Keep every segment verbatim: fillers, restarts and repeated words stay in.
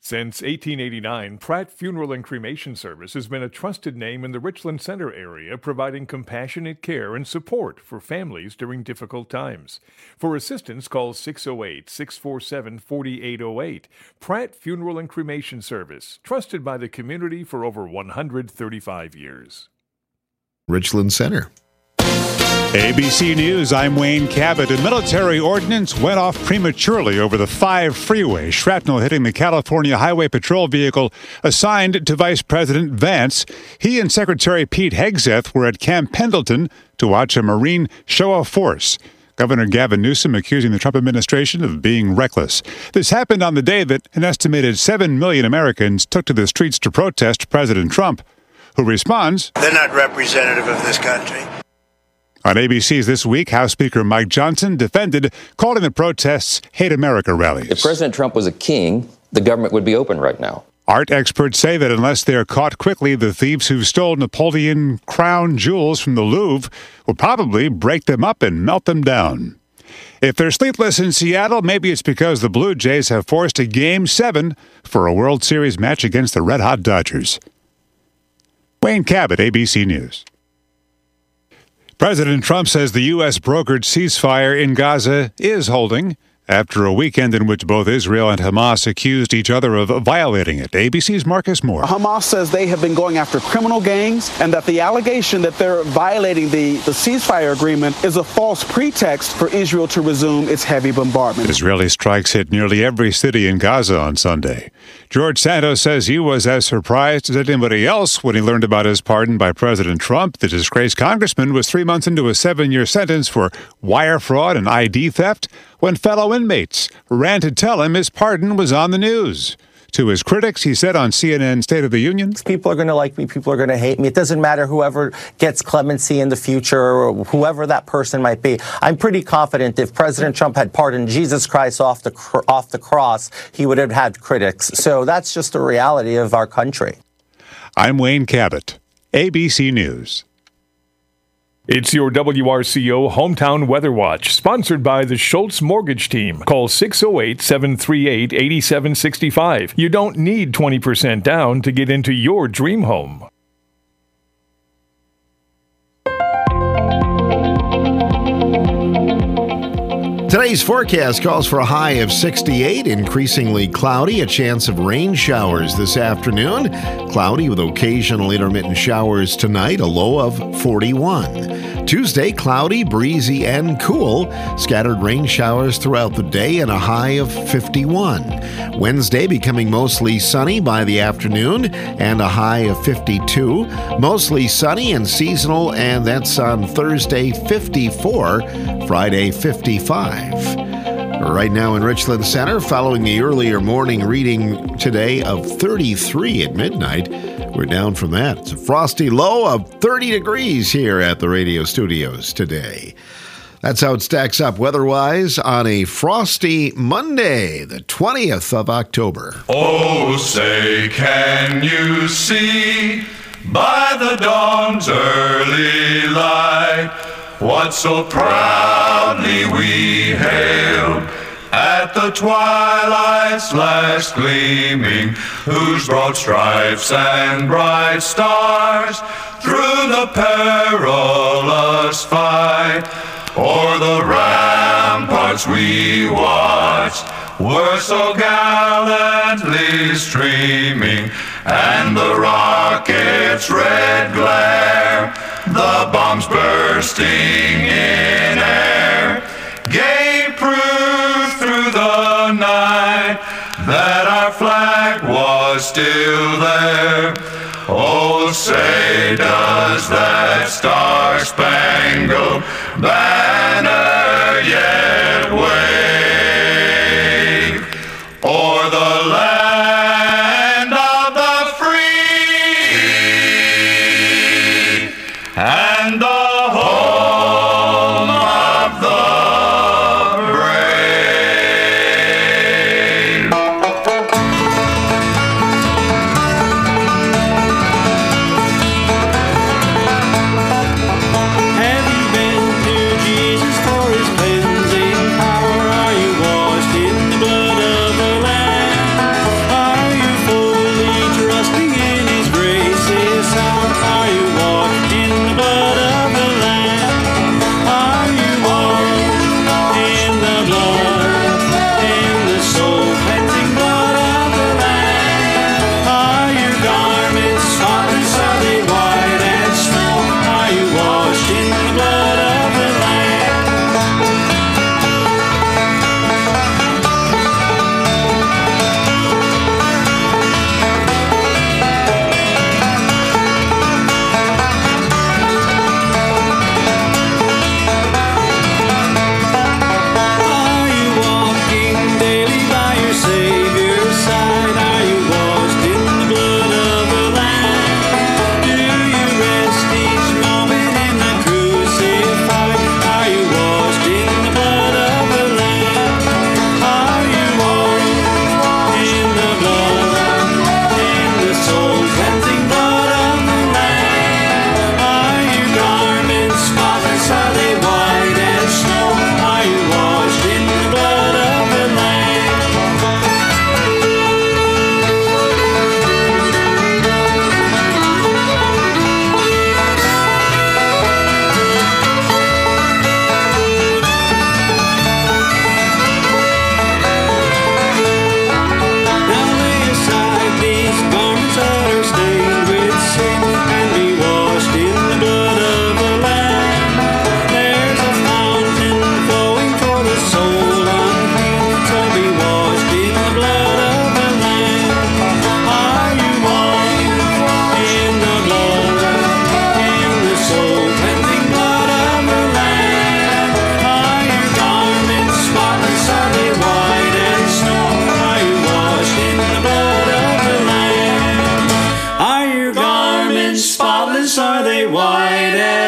Since eighteen eighty-nine, Pratt Funeral and Cremation Service has been a trusted name in the Richland Center area, providing compassionate care and support for families during difficult times. For assistance, call six oh eight, six four seven, four eight oh eight. Pratt Funeral and Cremation Service, trusted by the community for over one hundred thirty-five years. Richland Center. A B C News, I'm Wayne Cabot. A military ordinance went off prematurely over the five freeway, shrapnel hitting the California Highway Patrol vehicle assigned to Vice President Vance. He and Secretary Pete Hegseth were at Camp Pendleton to watch a Marine show of force. Governor Gavin Newsom accusing the Trump administration of being reckless. This happened on the day that an estimated seven million Americans took to the streets to protest President Trump, who responds, "They're not representative of this country." On A B C's This Week, House Speaker Mike Johnson defended calling the protests Hate America rallies. If President Trump was a king, the government would be open right now. Art experts say that unless they're caught quickly, the thieves who stole Napoleon crown jewels from the Louvre will probably break them up and melt them down. If they're sleepless in Seattle, maybe it's because the Blue Jays have forced a Game seven for a World Series match against the red-hot Dodgers. Wayne Cabot, A B C News. President Trump says the U S brokered ceasefire in Gaza is holding after a weekend in which both Israel and Hamas accused each other of violating it. A B C's Marcus Moore. Hamas says they have been going after criminal gangs and that the allegation that they're violating the, the ceasefire agreement is a false pretext for Israel to resume its heavy bombardment. Israeli strikes hit nearly every city in Gaza on Sunday. George Santos says he was as surprised as anybody else when he learned about his pardon by President Trump. The disgraced congressman was three months into a seven-year sentence for wire fraud and I D theft when fellow inmates ran to tell him his pardon was on the news. To his critics, he said on C N N State of the Union, "People are going to like me. People are going to hate me. It doesn't matter whoever gets clemency in the future or whoever that person might be. I'm pretty confident if President Trump had pardoned Jesus Christ off the cr- off the cross, he would have had critics. So that's just the reality of our country." I'm Wayne Cabot, A B C News. It's your W R C O Hometown Weather Watch, sponsored by the Schultz Mortgage Team. Call six oh eight, seven three eight, eight seven six five. You don't need twenty percent down to get into your dream home. Today's forecast calls for a high of sixty-eight, increasingly cloudy, a chance of rain showers this afternoon. Cloudy with occasional intermittent showers tonight, a low of forty-one. Tuesday, cloudy, breezy, and cool. Scattered rain showers throughout the day and a high of fifty-one. Wednesday, becoming mostly sunny by the afternoon and a high of fifty-two. Mostly sunny and seasonal, and that's on Thursday, fifty-four. Friday, fifty-five. Right now in Richland Center, following the earlier morning reading today of thirty-three at midnight, we're down from that. It's a frosty low of thirty degrees here at the radio studios today. That's how it stacks up weather-wise on a frosty Monday, the twentieth of October. Oh, say, can you see by the dawn's early light what so proudly we hailed at the twilight's last gleaming, whose broad stripes and bright stars through the perilous fight o'er the ramparts we watched were so gallantly streaming, and the rocket's red glare, the bombs bursting in air, gave proof through the night that our flag was still there. Oh, say, does that star-spangled banner yet wave o'er the land of the free and the home of the brave? Have you been to Jesus for his cleansing power? Are you washed in the blood of the Lamb?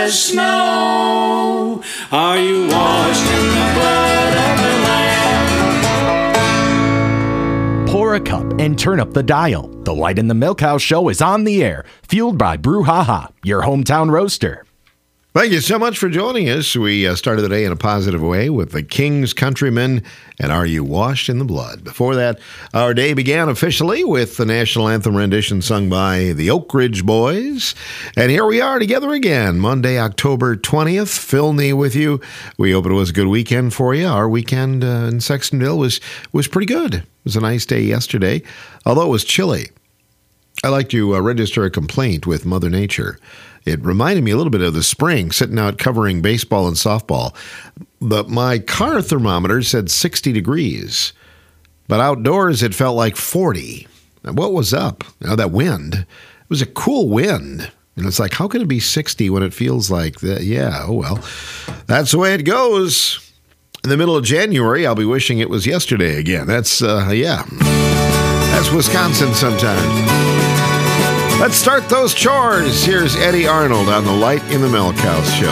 as snow. Are you washed in the blood of the Lamb? Pour a cup and turn up the dial. The Light in the Milkhouse Show is on the air, fueled by Brouhaha, your hometown roaster. Thank you so much for joining us. We uh, started the day in a positive way with the King's Countrymen and Are You Washed in the Blood. Before that, our day began officially with the national anthem rendition sung by the Oak Ridge Boys. And here we are together again, Monday, October twentieth. Phil Nee with you. We hope it was a good weekend for you. Our weekend uh, in Sextonville was, was pretty good. It was a nice day yesterday, although it was chilly. I'd like to uh, register a complaint with Mother Nature. It reminded me a little bit of the spring, sitting out covering baseball and softball. But my car thermometer said sixty degrees, but outdoors it felt like forty. And what was up? You know, that wind. It was a cool wind. And it's like, how can it be sixty when it feels like that? Yeah, oh well. That's the way it goes. In the middle of January, I'll be wishing it was yesterday again. That's, uh, yeah. That's Wisconsin sometimes. Let's start those chores. Here's Eddie Arnold on the Light in the Milkhouse Show.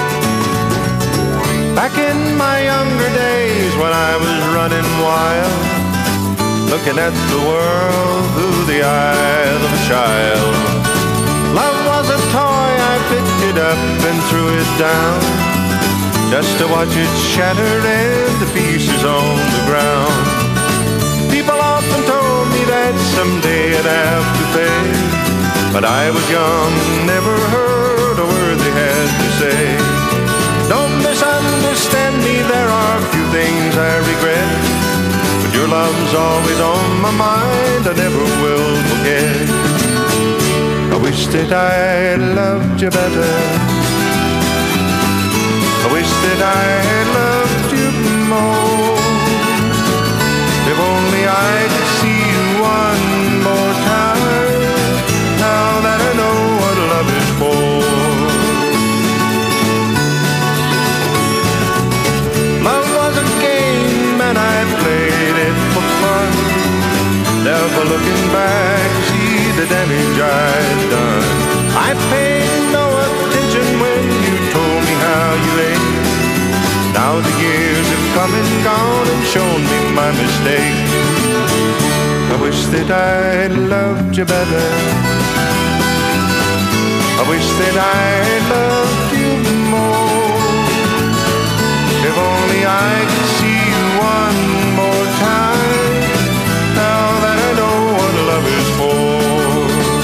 Back in my younger days when I was running wild, looking at the world through the eyes of a child. Love was a toy, I picked it up and threw it down, just to watch it shattered into pieces on the ground. People often told me that someday I'd have to pay, but I was young, never heard a word they had to say. Don't misunderstand me, there are few things I regret, but your love's always on my mind, I never will forget. I wish that I loved you better, I wish that I loved you more. If only I could see you one more time, now that I know what love is for. Love was a game and I played it for fun, never looking back to see the damage I'd done. I paid no attention when you told me how you lay. Now the years have come and gone and shown me my mistake. I wish that I loved you better, I wish that I loved you more. If only I could see you one more time, now that I know what love is for.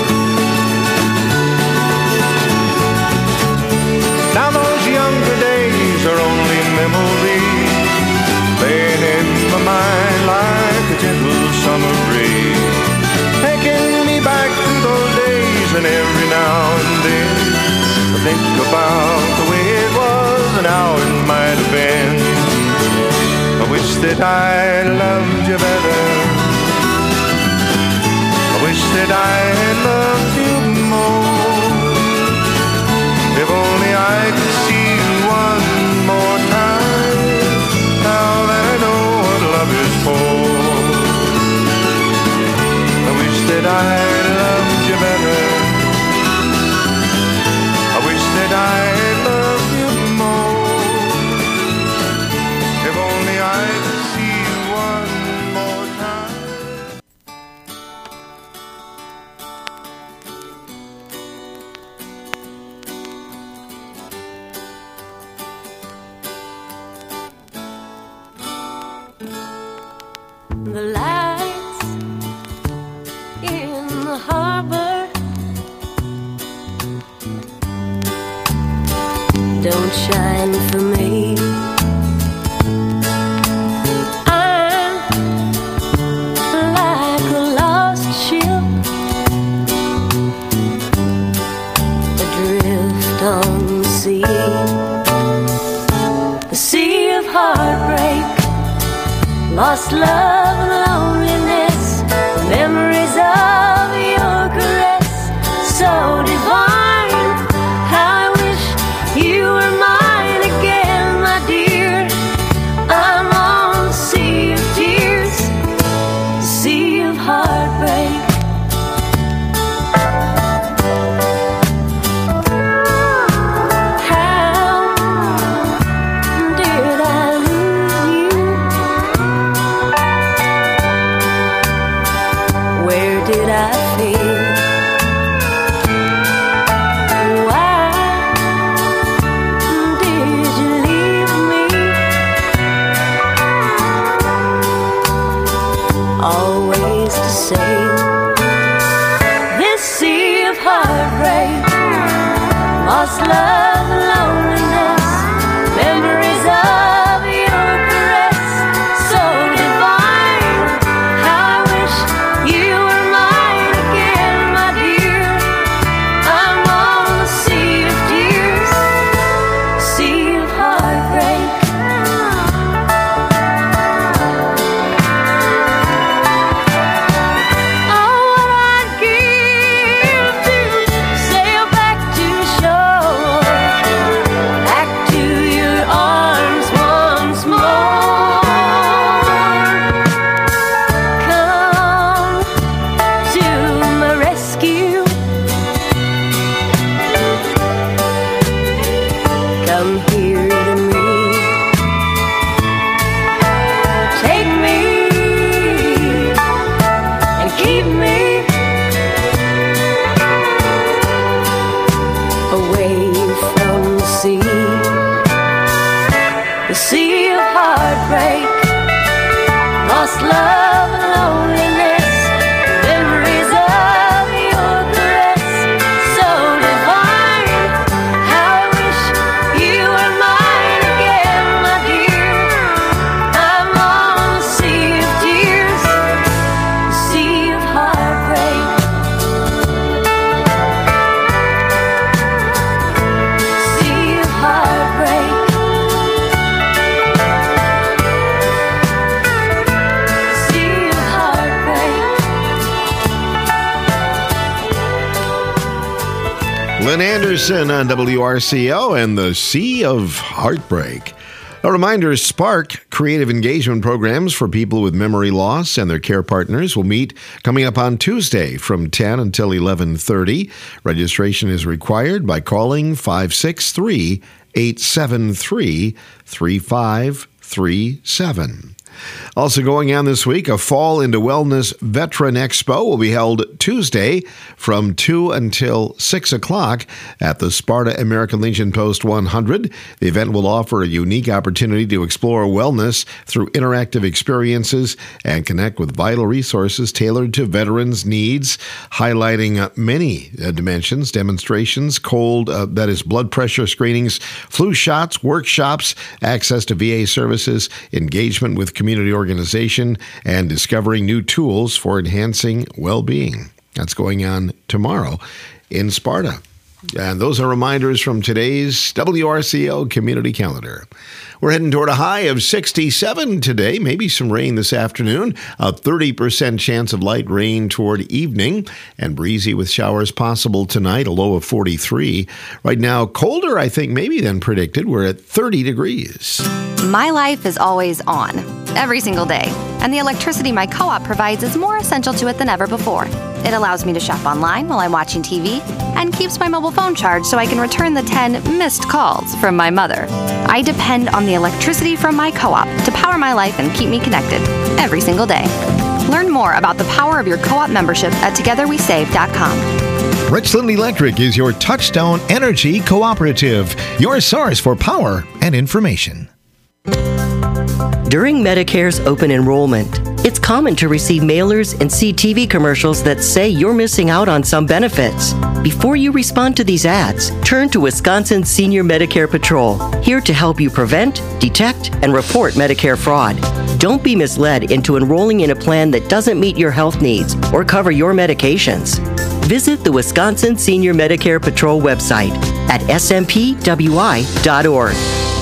Now those younger days are only memories, playing in my mind like a gentle summer breeze, taking me back to those days, and every now and then I think about the way it was and how it might have been. I wish that I loved you better, I wish that I loved you more. If only I could see you one more time, now that I know what love is for. I wish that I loved you better, I wish that I loved you more. If only I could see you one more time. The lights in the harbor don't shine for me. I'm like a lost ship adrift on the sea, the sea of heartbreak, lost love and loneliness, memories of your caress, so divine. How I wish you were mine again, my dear. I'm on the sea of tears, the sea of heartbreak. sail this sea of heartbreak, lost love, loneliness, memories of your caress, so divine. How I wish you were mine again, my dear. I'm on the sea of tears, sea of heartbreak. Oh, what I'd give to sail back to shore, back to your arms once more. Come to my rescue. Come here to me. Take me and keep me away from the sea, the sea of heartbreak, lost love, loneliness, memories of your caress, so divine. How I wish you were mine again, my dear. I'm on the sea of tears, the sea of heartbreak, sea of heartbreak, sea of heartbreak. Lynn Anderson on W R C O and the Sea of Heartbreak. A reminder, Spark creative engagement programs for people with memory loss and their care partners will meet coming up on Tuesday from ten until eleven thirty. Registration is required by calling five six three, eight seven three, three five three seven. Also going on this week, a Fall into Wellness Veteran Expo will be held Tuesday from two until six o'clock at the Sparta American Legion Post one hundred. The event will offer a unique opportunity to explore wellness through interactive experiences and connect with vital resources tailored to veterans' needs, highlighting uh, many uh, dimensions, demonstrations, cold, uh, that is blood pressure screenings, flu shots, workshops, access to V A services, engagement with community organization, and discovering new tools for enhancing well-being. That's going on tomorrow in Sparta. And those are reminders from today's W R C O community calendar. We're heading toward a high of sixty-seven today, maybe some rain this afternoon, a thirty percent chance of light rain toward evening, and breezy with showers possible tonight, a low of forty-three. Right now, colder, I think, maybe than predicted. We're at thirty degrees. My life is always on, every single day, and the electricity my co-op provides is more essential to it than ever before. It allows me to shop online while I'm watching T V and keeps my mobile phone charged so I can return the ten missed calls from my mother. I depend on the electricity from my co-op to power my life and keep me connected every single day. Learn more about the power of your co-op membership at together we save dot com. Richland Electric is your Touchstone Energy Cooperative, your source for power and information. During Medicare's open enrollment, it's common to receive mailers and see T V commercials that say you're missing out on some benefits. Before you respond to these ads, turn to Wisconsin Senior Medicare Patrol, here to help you prevent, detect, and report Medicare fraud. Don't be misled into enrolling in a plan that doesn't meet your health needs or cover your medications. Visit the Wisconsin Senior Medicare Patrol website at s m p w i dot org.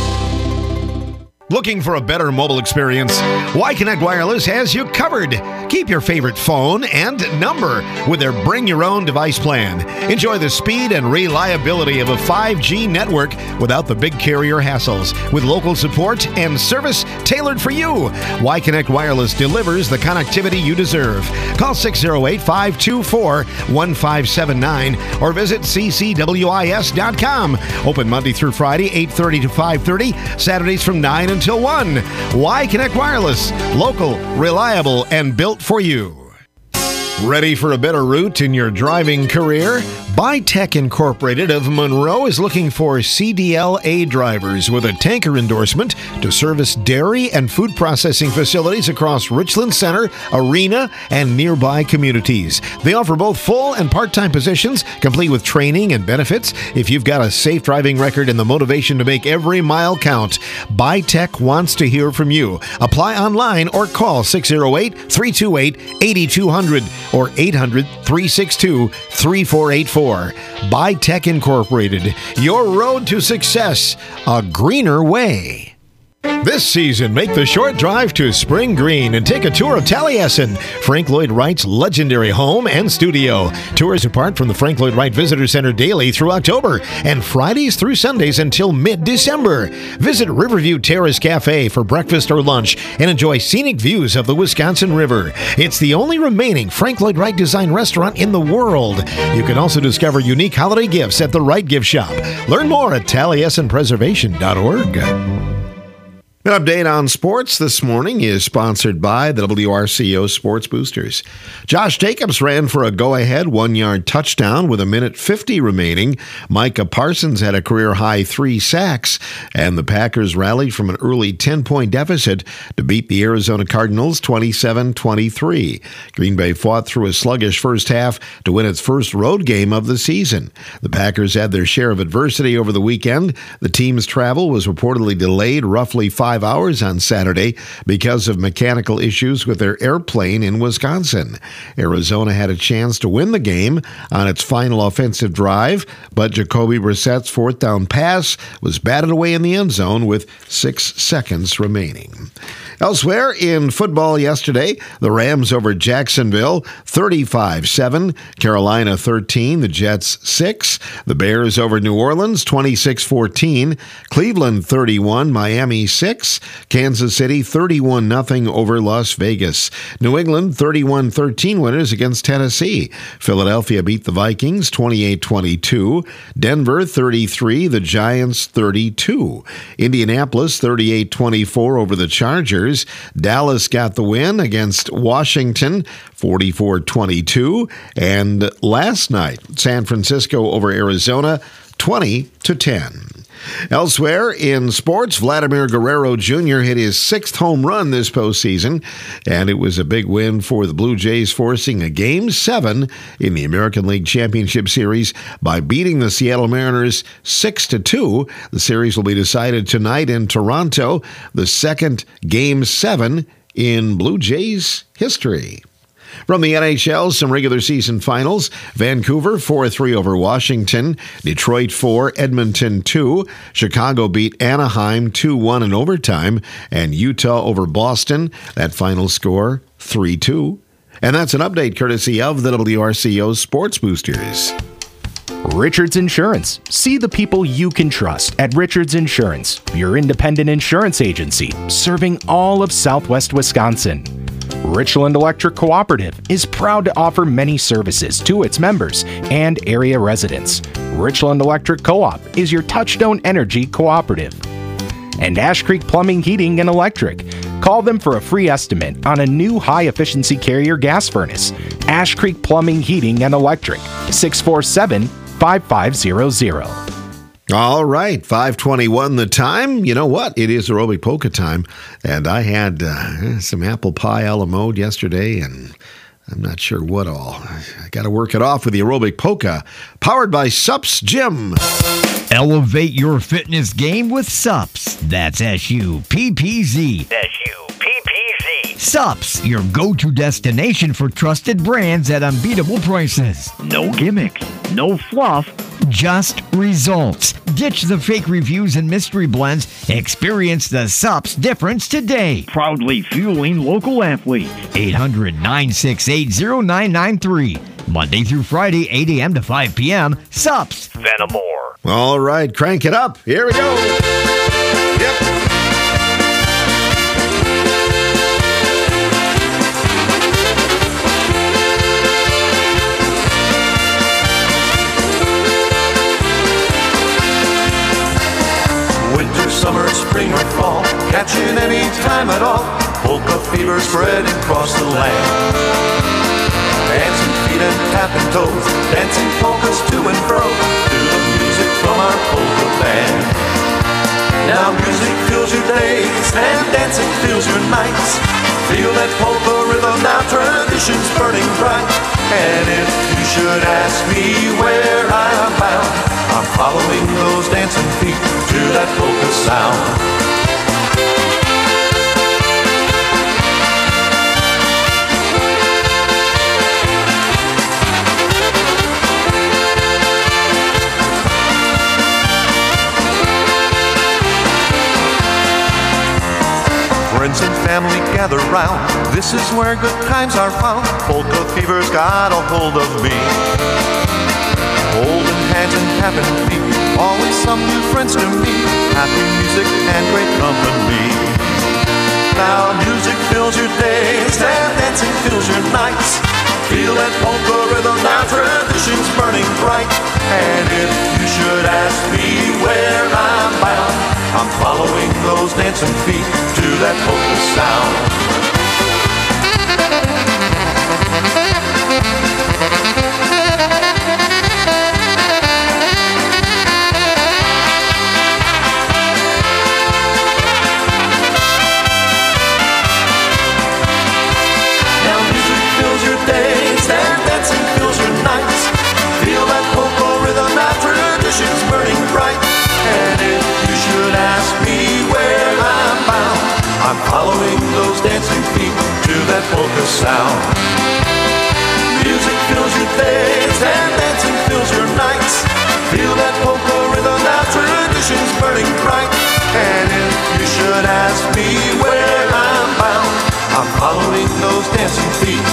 Looking for a better mobile experience? Y-Connect Wireless has you covered. Keep your favorite phone and number with their Bring Your Own Device plan. Enjoy the speed and reliability of a five G network without the big carrier hassles, with local support and service tailored for you. Y-Connect Wireless delivers the connectivity you deserve. Call six oh eight, five two four, one five seven nine or visit c c w i s dot com. Open Monday through Friday, eight thirty to five thirty, Saturdays from nine until one. Y-Connect Wireless, local, reliable, and built for you. Ready for a better route in your driving career? Bytech Incorporated of Monroe is looking for C D L A drivers with a tanker endorsement to service dairy and food processing facilities across Richland Center, Arena, and nearby communities. They offer both full and part-time positions, complete with training and benefits. If you've got a safe driving record and the motivation to make every mile count, Bytech wants to hear from you. Apply online or call six oh eight, three two eight, eight two zero zero or eight hundred, three six two, three four eight four. Bytech Incorporated, your road to success, a greener way. This season, make the short drive to Spring Green and take a tour of Taliesin, Frank Lloyd Wright's legendary home and studio. Tours depart from the Frank Lloyd Wright Visitor Center daily through October and Fridays through Sundays until mid-December. Visit Riverview Terrace Cafe for breakfast or lunch and enjoy scenic views of the Wisconsin River. It's the only remaining Frank Lloyd Wright design restaurant in the world. You can also discover unique holiday gifts at the Wright Gift Shop. Learn more at taliesin preservation dot org. An update on sports this morning is sponsored by the W R C O Sports Boosters. Josh Jacobs ran for a go-ahead one-yard touchdown with a minute fifty remaining. Micah Parsons had a career-high three sacks, and the Packers rallied from an early ten-point deficit to beat the Arizona Cardinals twenty-seven twenty-three. Green Bay fought through a sluggish first half to win its first road game of the season. The Packers had their share of adversity over the weekend. The team's travel was reportedly delayed roughly five Five hours on Saturday because of mechanical issues with their airplane in Wisconsin. Arizona had a chance to win the game on its final offensive drive, but Jacoby Brissett's fourth down pass was batted away in the end zone with six seconds remaining. Elsewhere in football yesterday, the Rams over Jacksonville, thirty-five seven. Carolina thirteen, the Jets six. The Bears over New Orleans, twenty-six fourteen. Cleveland thirty-one, Miami six. Kansas City thirty-one nothing over Las Vegas. New England thirty-one thirteen winners against Tennessee. Philadelphia beat the Vikings twenty-eight twenty-two. Denver thirty-three, the Giants thirty-two. Indianapolis thirty-eight twenty-four over the Chargers. Dallas got the win against Washington forty-four twenty-two. And last night, San Francisco over Arizona twenty to ten. Elsewhere in sports, Vladimir Guerrero Junior hit his sixth home run this postseason, and it was a big win for the Blue Jays, forcing a Game seven in the American League Championship Series by beating the Seattle Mariners six to two. The series will be decided tonight in Toronto, the second Game seven in Blue Jays history. From the N H L, some regular season finals. Vancouver four three over Washington. Detroit four, Edmonton two. Chicago beat Anaheim two one in overtime. And Utah over Boston. That final score, three two. And that's an update courtesy of the W R C O Sports Boosters. Richards Insurance. See the people you can trust at Richards Insurance, your independent insurance agency serving all of Southwest Wisconsin. Richland Electric Cooperative is proud to offer many services to its members and area residents. Richland Electric Co-op is your Touchstone Energy cooperative. And Ash Creek Plumbing, Heating, and Electric. Call them for a free estimate on a new high-efficiency Carrier gas furnace. Ash Creek Plumbing, Heating, and Electric, six four seven, five five zero zero. All right, five twenty-one the time. You know what? It is aerobic polka time, and I had uh, some apple pie a la mode yesterday, and I'm not sure what all. I got to work it off with the aerobic polka, powered by Sups Gym. Elevate your fitness game with Sups. That's S U P P Z. S U P P Z. Sups, your go-to destination for trusted brands at unbeatable prices. No gimmicks, no fluff, just results. Ditch the fake reviews and mystery blends. Experience the Sups difference today. Proudly fueling local athletes. eight hundred, nine six eight, zero nine nine three. Monday through Friday, eight a.m. to five p.m. Sups. Fenimore. All right, crank it up. Here we go. Yep. Winter, summer, spring, or fall, catching any time at all. Polka fever spreading across the land. And toes, dancing polkas to and fro to the music from our polka band. Now music fills your days and dancing fills your nights. Feel that polka rhythm, now tradition's burning bright. And if you should ask me where I am bound, I'm following those dancing feet to that polka sound. Friends and family gather round, this is where good times are found. Polka fever's got a hold of me. Holding hands and tapping feet, always some new friends to meet. Happy music and great company. Now music fills your days and dancing fills your nights. Feel that polka rhythm, now tradition's burning bright. And if you should ask me where I'm bound, I'm following those dancing feet to that polka sound. Now music fills your days and dancing fills your nights. Feel that polka rhythm, now tradition's burning bright. And if you should ask me where I'm bound, I'm following those dancing feet to that polka sound. Music fills your days and dancing fills your nights. Feel that polka rhythm, now tradition's burning bright. And if you should ask me where I'm bound, I'm following those dancing feet.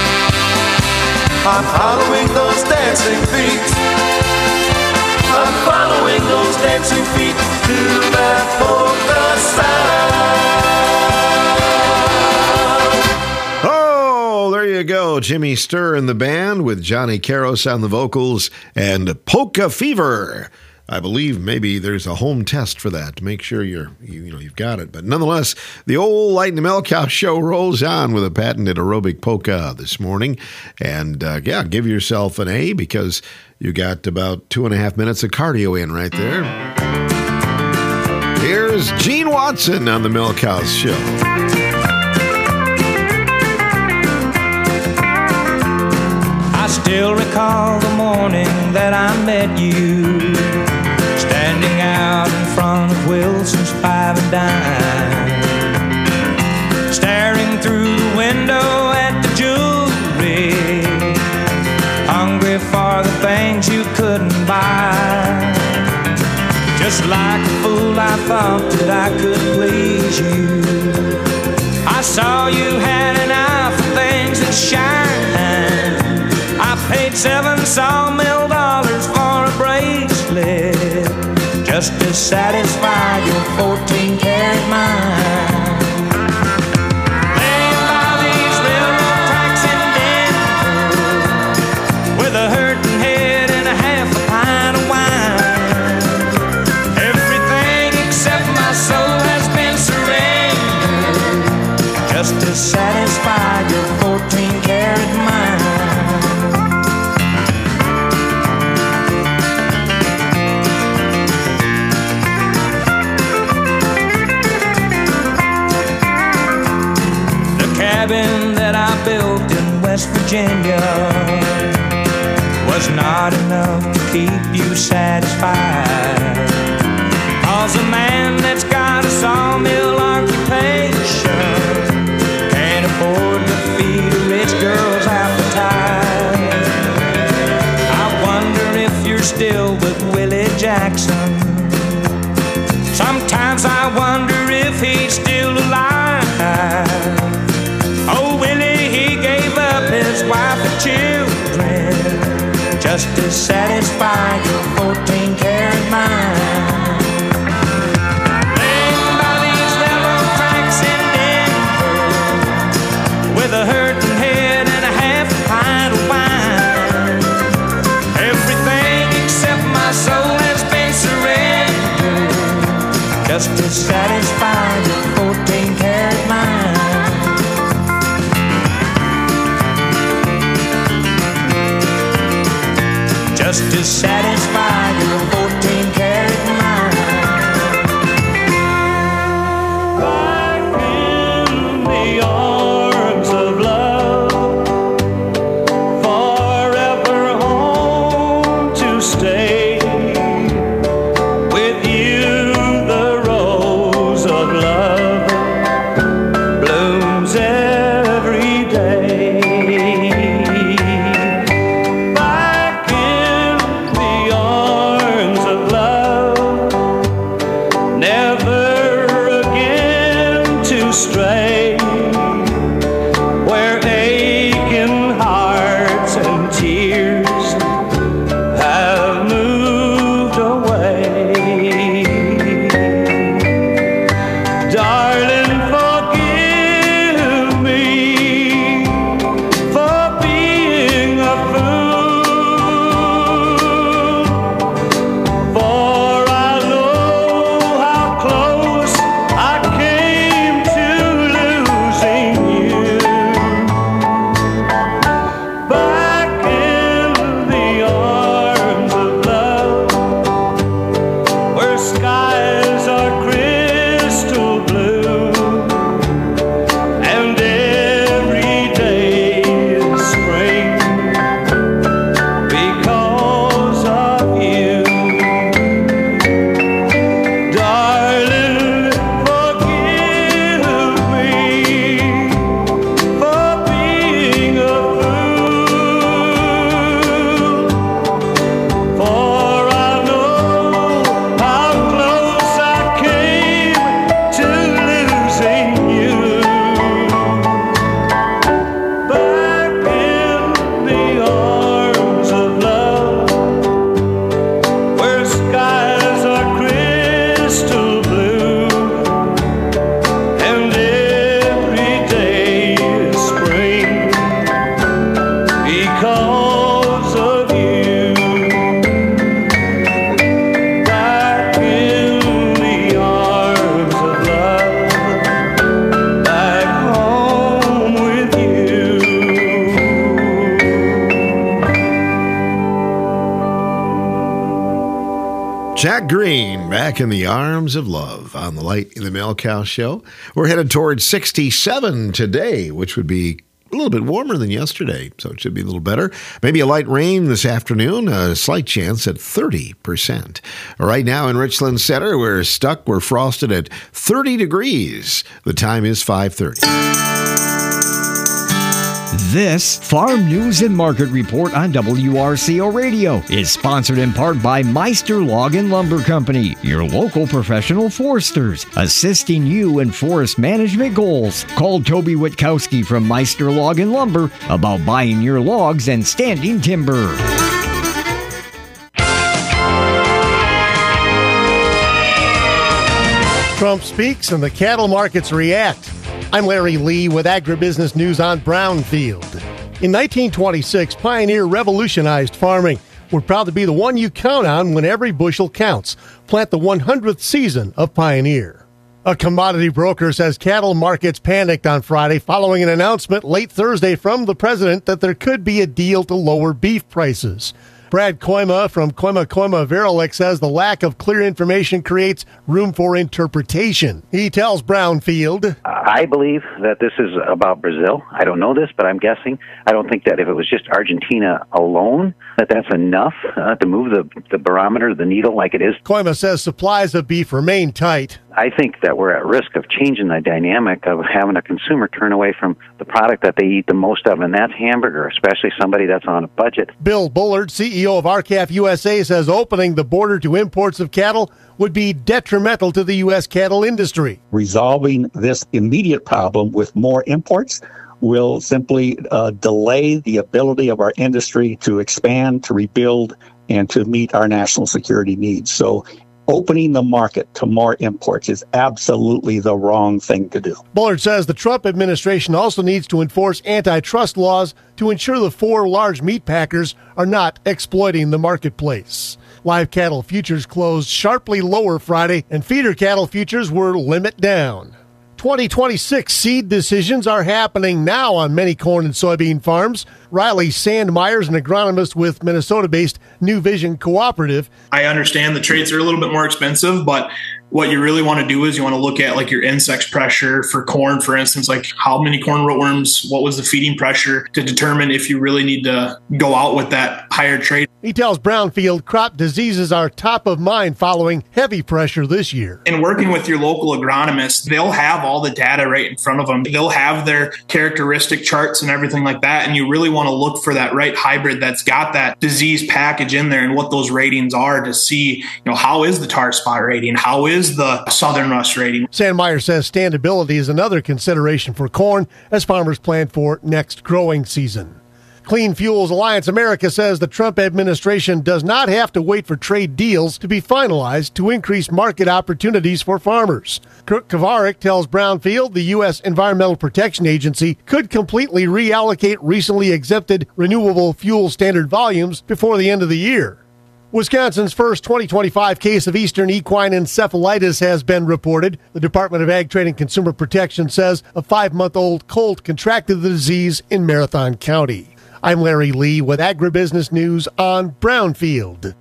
I'm following those dancing feet. I'm following those dancing feet to that polka sound. Oh, there you go. Jimmy Sturr and the band with Johnny Karos on the vocals and Polka Fever. I believe maybe there's a home test for that to make sure you're, you, you know, you've got it. But nonetheless, the old Light in the Milk House show rolls on with a patented aerobic polka this morning. And uh, yeah, give yourself an A because you got about two and a half minutes of cardio in right there. Here's Gene Watson on the Milk House show. I still recall the morning that I met you, standing out in front of Wilson's Five and Dime, staring through the window at the jewelry, hungry for the things you couldn't buy. Just like a fool, I thought that I could please you. I saw you had an eye for things that shine. I paid seven sawmill dollars for a bracelet just to satisfy your fourteen karat mind. Laying by these railroad tracks in Denver with a hurting head and a half a pint of wine. Everything except my soul has been surrendered just to satisfy your fourteen karat mind. Cabin that I built in West Virginia was not enough to keep you satisfied. Cause a man that's got a sawmill occupation can't afford to feed a rich girl's appetite. I wonder if you're still with Willie Jackson. Sometimes I wonder if he's still alive. Oh, Willie, he gave up his wife and children just to satisfy your fourteen karat mind. Laying by these railroad tracks in Denver with a hurting head and a half a pint of wine. Everything except my soul has been surrendered just to satisfy your fourteen karat mind. just to satisfy your fourteen karat mind. Back in the arms of love, forever home to stay. With you the rose of love blooms every day. Back in the arms of love, never again to stray, where aching hearts and tears have moved away. Darling, forgive me for being a fool, for I know how close I came to losing you. Back in the arms of love, where skies are crystal blue, and every day is spring because of you. Darling, forgive me for being a fool, for I know how close I came to losing you. Back in the arms of love, where skies are crystal blue, and every day is spring because of you. Back in the arms of love, back home with you. Jack Green, Back in the Arms of Love on the Light in the Milk House show. We're headed towards sixty-seven today, which would be a little bit warmer than yesterday, so it should be a little better. Maybe a light rain this afternoon, a slight chance at thirty percent. Right now in Richland Center, we're stuck, we're frosted at thirty degrees. The time is five thirty. This Farm News and Market Report on W R C O Radio is sponsored in part by Meister Log and Lumber Company, your local professional foresters, assisting you in forest management goals. Call Toby Witkowski from Meister Log and Lumber about buying your logs and standing timber. Trump speaks and the cattle markets react. I'm Larry Lee with Agribusiness News on Brownfield. In nineteen twenty-six, Pioneer revolutionized farming. We're proud to be the one you count on when every bushel counts. Plant the one hundredth season of Pioneer. A commodity broker says cattle markets panicked on Friday following an announcement late Thursday from the president that there could be a deal to lower beef prices. Brad Koima from Koima Koima Verilic says the lack of clear information creates room for interpretation. He tells Brownfield, I believe that this is about Brazil. I don't know this, but I'm guessing. I don't think that if it was just Argentina alone, that that's enough uh, to move the, the barometer, the needle like it is. Koima says supplies of beef remain tight. I think that we're at risk of changing the dynamic of having a consumer turn away from the product that they eat the most of, and that's hamburger, especially somebody that's on a budget. Bill Bullard, C E O of R C A F U S A, says opening the border to imports of cattle would be detrimental to the U S cattle industry. Resolving this immediate problem with more imports will simply uh, delay the ability of our industry to expand, to rebuild, and to meet our national security needs. So opening the market to more imports is absolutely the wrong thing to do. Bullard says the Trump administration also needs to enforce antitrust laws to ensure the four large meat packers are not exploiting the marketplace. Live cattle futures closed sharply lower Friday, and feeder cattle futures were limit down. twenty twenty-six seed decisions are happening now on many corn and soybean farms. Riley Sandmeyer's an agronomist with Minnesota-based New Vision Cooperative. I understand the traits are a little bit more expensive, but what you really want to do is you want to look at like your insect pressure for corn, for instance, like how many corn rootworms, what was the feeding pressure to determine if you really need to go out with that higher trait. He tells Brownfield crop diseases are top of mind following heavy pressure this year. In working with your local agronomist, they'll have all the data right in front of them. They'll have their characteristic charts and everything like that. And you really want to look for that right hybrid that's got that disease package in there and what those ratings are to see, you know, how is the tar spot rating? How is the southern rust rating? Sandmeyer says standability is another consideration for corn as farmers plan for next growing season. Clean Fuels Alliance America says the Trump administration does not have to wait for trade deals to be finalized to increase market opportunities for farmers. Kirk Kovarik tells Brownfield the U S Environmental Protection Agency could completely reallocate recently exempted renewable fuel standard volumes before the end of the year. Wisconsin's first twenty twenty-five case of eastern equine encephalitis has been reported. The Department of Ag Trade and Consumer Protection says a five-month-old colt contracted the disease in Marathon County. I'm Larry Lee with Agribusiness News on Brownfield.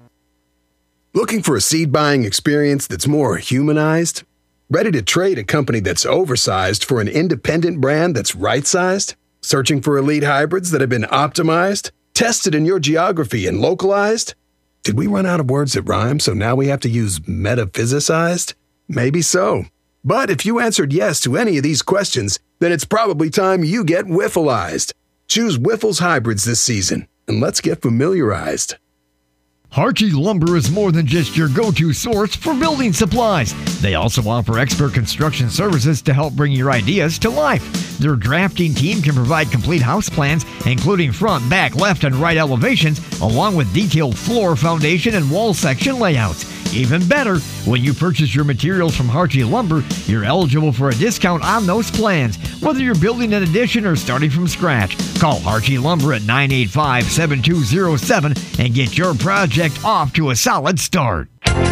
Looking for a seed buying experience that's more humanized? Ready to trade a company that's oversized for an independent brand that's right-sized? Searching for elite hybrids that have been optimized, tested in your geography, and localized? Did we run out of words that rhyme, so now we have to use metaphysicized? Maybe so. But if you answered yes to any of these questions, then it's probably time you get Wiffleized. Choose Wiffles hybrids this season, and let's get familiarized. Harchie Lumber is more than just your go-to source for building supplies. They also offer expert construction services to help bring your ideas to life. Their drafting team can provide complete house plans, including front, back, left, and right elevations, along with detailed floor, foundation, and wall section layouts. Even better, when you purchase your materials from Harchie Lumber, you're eligible for a discount on those plans, whether you're building an addition or starting from scratch. Call Harchie Lumber at nine eight five, seven two zero seven and get your project off to a solid start.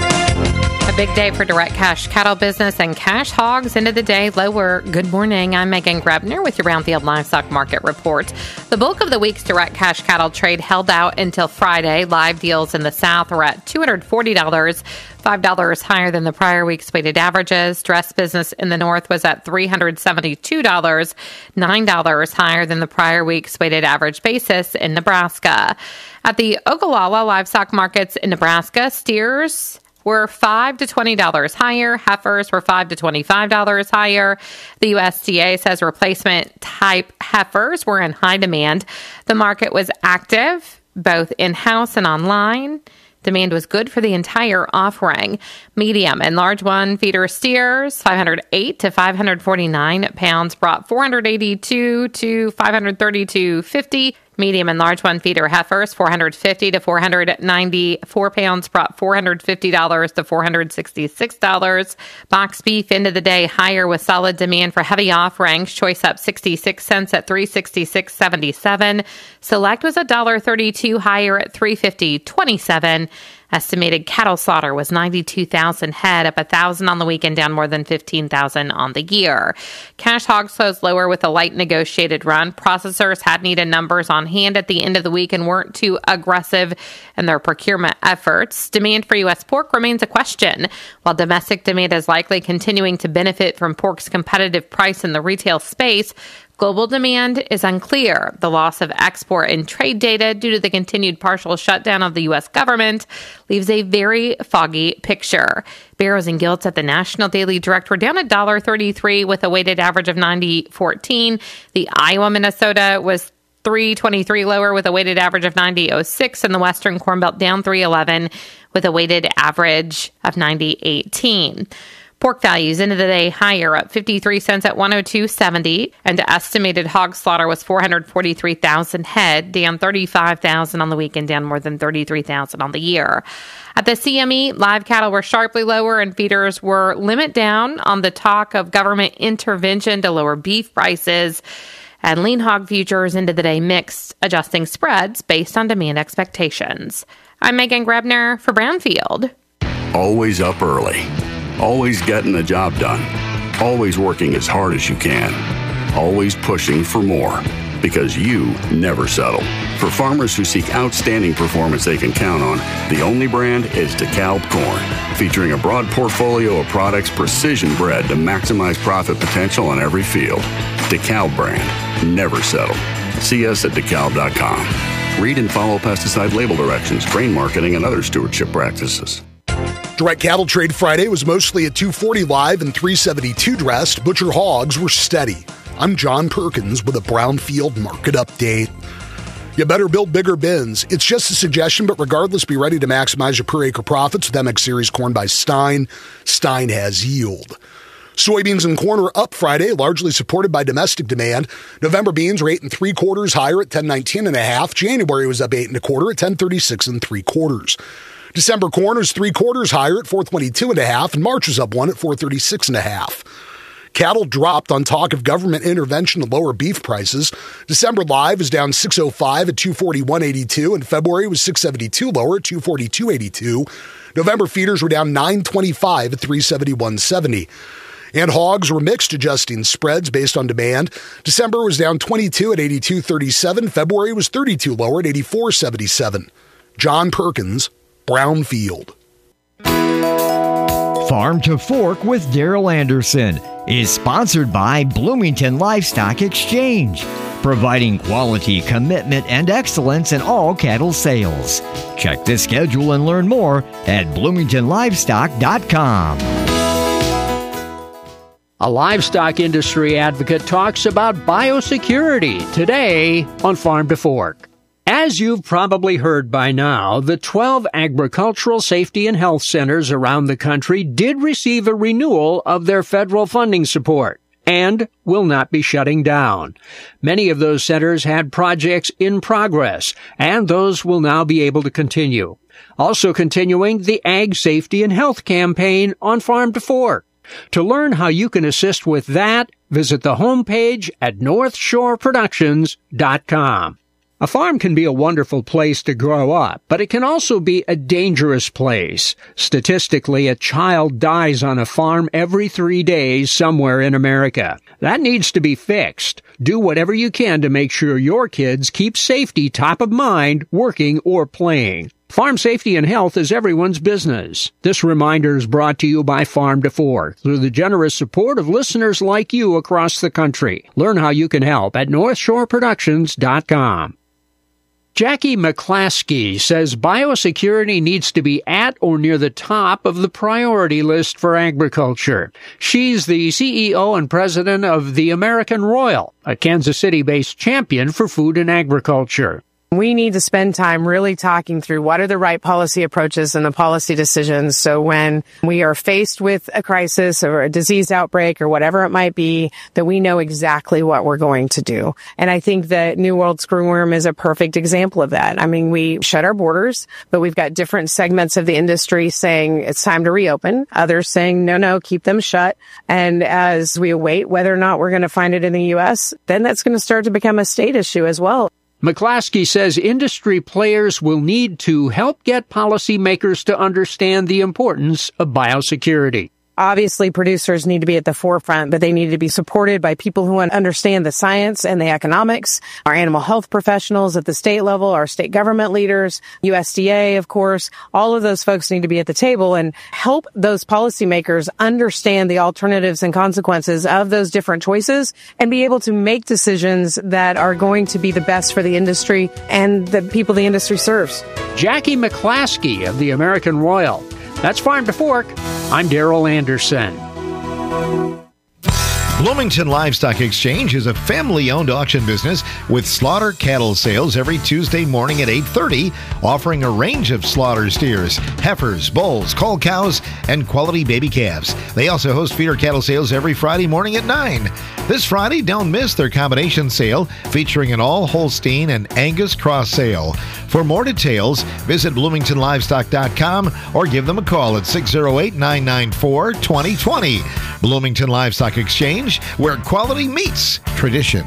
A big day for direct cash cattle business and cash hogs into the day lower. Good morning. I'm Megan Grebner with your Brownfield Livestock Market Report. The bulk of the week's direct cash cattle trade held out until Friday. Live deals in the South were at two hundred forty dollars, five dollars higher than the prior week's weighted averages. Dress business in the North was at three hundred seventy-two dollars, nine dollars higher than the prior week's weighted average basis in Nebraska. At the Ogallala livestock markets in Nebraska, steers were five to twenty dollars higher. Heifers were five to twenty-five dollars higher. The U S D A says replacement type heifers were in high demand. The market was active, both in-house and online. Demand was good for the entire offering. Medium and large one feeder steers, five hundred eight to five hundred forty-nine pounds, brought four hundred eighty-two to five hundred thirty-two fifty. Medium and large one feeder heifers, four hundred fifty to four hundred ninety-four pounds, brought four hundred fifty dollars to four hundred sixty-six dollars. Box beef into the day higher with solid demand for heavy offerings. Choice up sixty-six cents at three sixty-six seventy-seven. Select was one dollar thirty-two higher at three fifty twenty-seven. Estimated cattle slaughter was ninety-two thousand head, up one thousand on the weekend, down more than fifteen thousand on the year. Cash hogs closed lower with a light negotiated run. Processors had needed numbers on hand at the end of the week and weren't too aggressive in their procurement efforts. Demand for U S pork remains a question. While domestic demand is likely continuing to benefit from pork's competitive price in the retail space, global demand is unclear. The loss of export and trade data due to the continued partial shutdown of the U S government leaves a very foggy picture. Barrows and Gilts at the National Daily Direct were down one dollar thirty-three with a weighted average of ninety fourteen. The Iowa Minnesota was three twenty-three lower with a weighted average of ninety oh six, and the Western Corn Belt down three eleven with a weighted average of ninety eighteen. Pork values into the day higher, up fifty-three cents at one oh two seventy, and estimated hog slaughter was four hundred forty-three thousand head, down thirty-five thousand on the weekend, down more than thirty-three thousand on the year. At the C M E, live cattle were sharply lower and feeders were limit down on the talk of government intervention to lower beef prices. And lean hog futures into the day mixed, adjusting spreads based on demand expectations. I'm Megan Grebner for Brownfield. Always up early. Always getting the job done. always working as hard as you can, always pushing for more, because you never settle. For farmers who seek outstanding performance they can count on, the only brand is DeKalb Corn, featuring a broad portfolio of products precision bred to maximize profit potential on every field. DeKalb brand, never settle. See us at DeKalb dot com. Read and follow pesticide label directions, grain marketing, and other stewardship practices. Direct Cattle Trade Friday was mostly at two forty live and three seventy-two dressed. Butcher hogs were steady. I'm John Perkins with a Brownfield market update. You better build bigger bins. It's just a suggestion, but regardless, be ready to maximize your per acre profits with M X Series corn by Stein. Stein has yield. Soybeans and corn are up Friday, largely supported by domestic demand. November beans are eight and three quarters higher at ten nineteen and a half. January was up eight and a quarter at ten thirty-six and three quarters. December corn is three quarters higher at four twenty-two and a half, and March was up one at four thirty-six and a half. Cattle dropped on talk of government intervention to lower beef prices. December live is down six oh five at two forty-one eighty-two, and February was six seventy-two lower at two forty-two eighty-two. November feeders were down nine twenty-five at three seventy-one seventy. And hogs were mixed, adjusting spreads based on demand. December was down twenty-two at eighty-two thirty-seven. February was thirty-two lower at eighty-four seventy-seven. John Perkins, Brownfield. Farm to Fork with Daryl Anderson is sponsored by Bloomington Livestock Exchange, providing quality, commitment, and excellence in all cattle sales. Check the schedule and learn more at bloomington livestock dot com. A livestock industry advocate talks about biosecurity today on Farm to Fork. As you've probably heard by now, the twelve agricultural safety and health centers around the country did receive a renewal of their federal funding support and will not be shutting down. Many of those centers had projects in progress, and those will now be able to continue. Also continuing the Ag Safety and Health campaign on Farm to Fork. To learn how you can assist with that, visit the homepage at north shore productions dot com. A farm can be a wonderful place to grow up, but it can also be a dangerous place. Statistically, a child dies on a farm every three days somewhere in America. That needs to be fixed. Do whatever you can to make sure your kids keep safety top of mind, working or playing. Farm safety and health is everyone's business. This reminder is brought to you by Farm to Fork through the generous support of listeners like you across the country. Learn how you can help at north shore productions dot com. Jackie McClaskey says biosecurity needs to be at or near the top of the priority list for agriculture. She's the C E O and president of the American Royal, a Kansas City-based champion for food and agriculture. We need to spend time really talking through what are the right policy approaches and the policy decisions. So when we are faced with a crisis or a disease outbreak or whatever it might be, that we know exactly what we're going to do. And I think that New World Screwworm is a perfect example of that. I mean, we shut our borders, but we've got different segments of the industry saying it's time to reopen. Others saying, no, no, keep them shut. And as we await whether or not we're going to find it in the U S, then that's going to start to become a state issue as well. McClaskey says industry players will need to help get policymakers to understand the importance of biosecurity. Obviously, producers need to be at the forefront, but they need to be supported by people who understand the science and the economics, our animal health professionals at the state level, our state government leaders, U S D A, of course. All of those folks need to be at the table and help those policymakers understand the alternatives and consequences of those different choices and be able to make decisions that are going to be the best for the industry and the people the industry serves. Jackie McClaskey of the American Royal. That's Farm to Fork. I'm Daryl Anderson. Bloomington Livestock Exchange is a family-owned auction business with slaughter cattle sales every Tuesday morning at eight thirty, offering a range of slaughter steers, heifers, bulls, cull cows, and quality baby calves. They also host feeder cattle sales every Friday morning at nine. This Friday, don't miss their combination sale featuring an all-Holstein and Angus cross sale. For more details, visit bloomington livestock dot com or give them a call at six oh eight, nine nine four, two oh two oh. Bloomington Livestock Exchange, where quality meets tradition.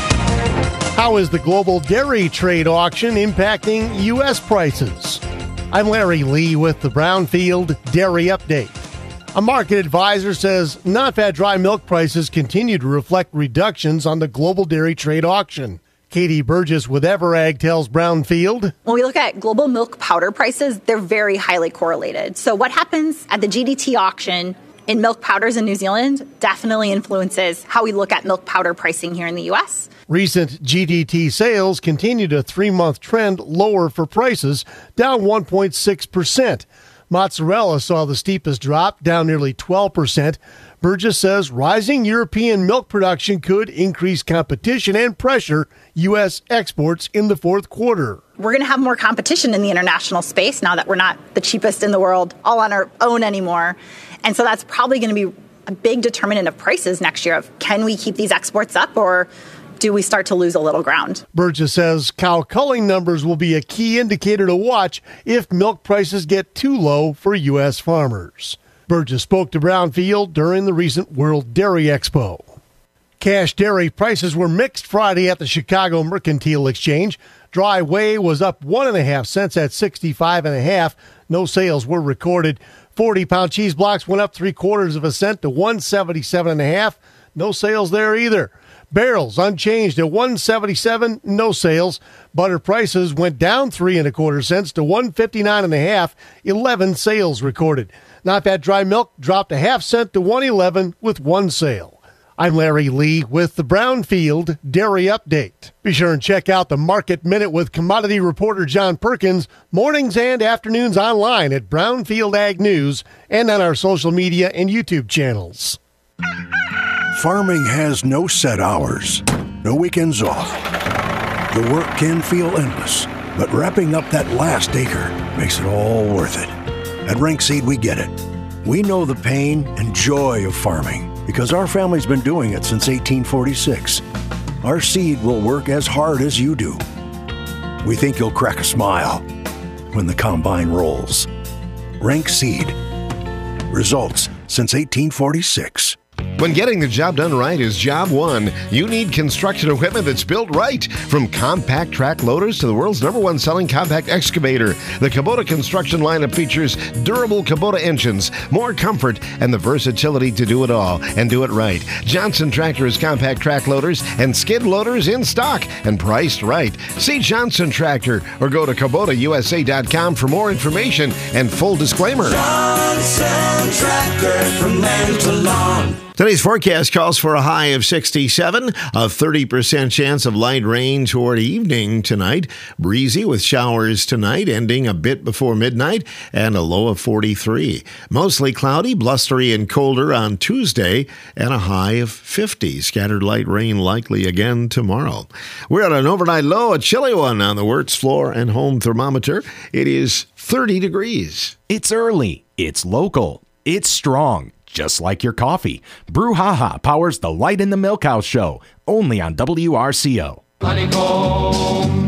How is the global dairy trade auction impacting U S prices? I'm Larry Lee with the Brownfield Dairy Update. A market advisor says non-fat dry milk prices continue to reflect reductions on the global dairy trade auction. Katie Burgess with Everag tells Brownfield. When we look at global milk powder prices, they're very highly correlated. So what happens at the G D T auction in milk powders in New Zealand definitely influences how we look at milk powder pricing here in the U S. Recent G D T sales continued a three-month trend lower for prices, down one point six percent. Mozzarella saw the steepest drop, down nearly twelve percent. Burgess says rising European milk production could increase competition and pressure U S exports in the fourth quarter. We're going to have more competition in the international space now that we're not the cheapest in the world all on our own anymore. And so that's probably going to be a big determinant of prices next year of can we keep these exports up or do we start to lose a little ground? Burgess says cow culling numbers will be a key indicator to watch if milk prices get too low for U S farmers. Burgess spoke to Brownfield during the recent World Dairy Expo. Cash dairy prices were mixed Friday at the Chicago Mercantile Exchange. Dry whey was up one and a half cents at sixty-five and a half. No sales were recorded. forty-pound cheese blocks went up three quarters of a cent to one seventy-seven and a half. No sales there either. Barrels unchanged at one seventy-seven, no sales. Butter prices went down three and a quarter cents to one fifty-nine and a half. eleven sales recorded. Not fat dry milk dropped a half cent to one eleven with one sale. I'm Larry Lee with the Brownfield Dairy Update. Be sure and check out the Market Minute with commodity reporter John Perkins mornings and afternoons online at Brownfield Ag News and on our social media and YouTube channels. Farming has no set hours, no weekends off. The work can feel endless, but wrapping up that last acre makes it all worth it. At Rank Seed, we get it. We know the pain and joy of farming because our family's been doing it since eighteen forty-six. Our seed will work as hard as you do. We think you'll crack a smile when the combine rolls. Rank Seed. Results since eighteen forty-six. When getting the job done right is job one, you need construction equipment that's built right. From compact track loaders to the world's number one selling compact excavator, the Kubota construction lineup features durable Kubota engines, more comfort, and the versatility to do it all and do it right. Johnson Tractor has compact track loaders and skid loaders in stock and priced right. See Johnson Tractor or go to Kubota U S A dot com for more information and full disclaimer. Johnson Tractor from land to lawn. Today's forecast calls for a high of sixty-seven, a thirty percent chance of light rain toward evening tonight, breezy with showers tonight ending a bit before midnight, and a low of forty-three. Mostly cloudy, blustery, and colder on Tuesday, and a high of fifty. Scattered light rain likely again tomorrow. We're at an overnight low, a chilly one on the Wirtz floor and home thermometer. It is thirty degrees. It's early, it's local, it's strong. Just like your coffee. Brouhaha powers the Light in the Milkhouse show, only on W R C O. Honeycomb,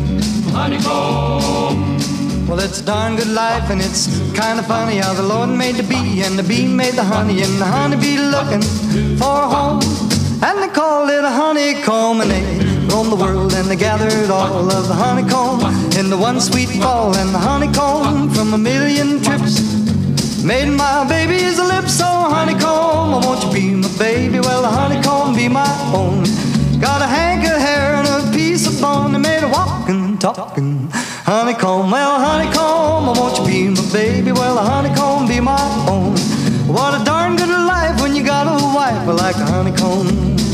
honeycomb. Well, it's a darn good life, and it's kind of funny how the Lord made the bee, and the bee made the honey, and the honeybee looking for a home. And they called it a honeycomb, and they roamed the world, and they gathered all of the honeycomb in the one sweet fall, and the honeycomb from a million trips made my baby's lips so honeycomb. Oh, won't you be my baby? Well, the honeycomb be my own. Got a hank of hair and a piece of bone that made a walking, talking honeycomb. Well, honeycomb, oh, won't you be my baby? Well, the honeycomb be my own. What a darn good life when you got a wife like a honeycomb.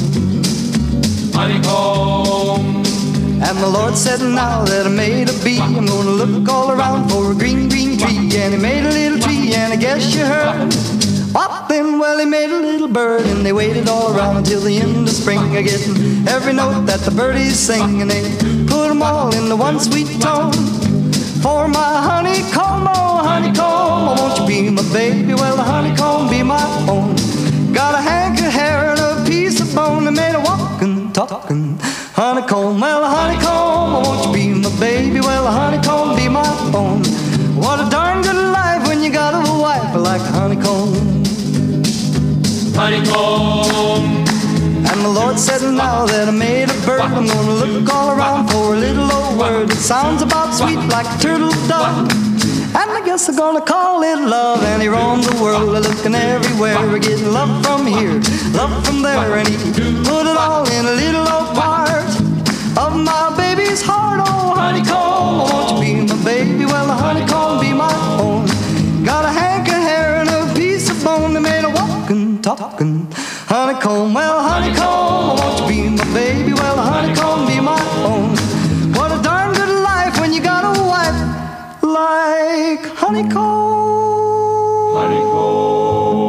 Honeycomb. And the Lord said, now that I made a bee, I'm gonna look all around for a green, green tree. And he made a little tree, and I guess you heard. What then? Well, he made a little bird, and they waited all around until the end of spring, getting every note that the birdies sing, and they put them all in the one sweet tone. For my honeycomb, oh honeycomb, oh, won't you be my baby? Well, the honeycomb be my own. Got a hank of hair and a piece of bone that made a walking, talking honeycomb. Well, a honeycomb, oh, won't you be my baby? Well, a honeycomb be my own. What a darn good life when you got a wife like a honeycomb. Honeycomb. And the Lord said, now that I made a bird, I'm gonna look all around for a little old word that sounds about sweet like a turtle dove. And I guess I'm gonna call it love. And he roamed the world looking everywhere, getting love from here, love from there. And he put it all in a little old part of my baby's heart. Oh, honeycomb, won't you be my baby? Well, the honeycomb be my own. Got a hank of hair and a piece of bone that made a walking, talking honeycomb. Well, honeycomb, won't you be my baby? Well, the honeycomb be my own. What a darn good life when you got a wife like honeycomb. Honeycomb.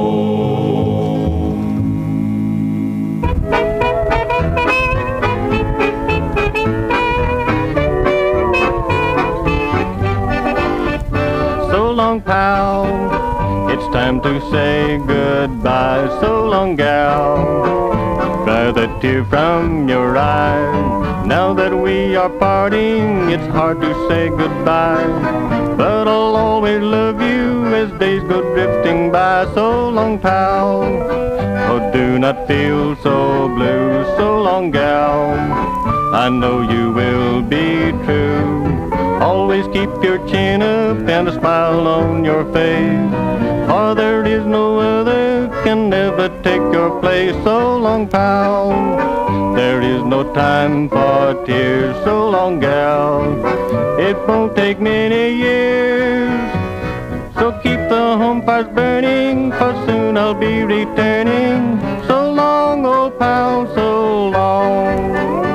So long, pal, it's time to say goodbye. So long, gal, dry the tear from your eye. Now that we are parting, it's hard to say goodbye, but I'll always love you as days go drifting by. So long, pal, oh, do not feel so blue. So long, gal, I know you will be true. Always keep your chin up and a smile on your face, for there is no other can ever take your place. So long, pal, there is no time for tears. So long, gal, it won't take many years. So keep the home fires burning, for soon I'll be returning. So long, old pal, so long.